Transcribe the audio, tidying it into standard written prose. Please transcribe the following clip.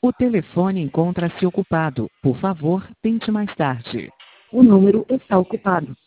O telefone encontra-se ocupado. Por favor, tente mais tarde. O número está ocupado.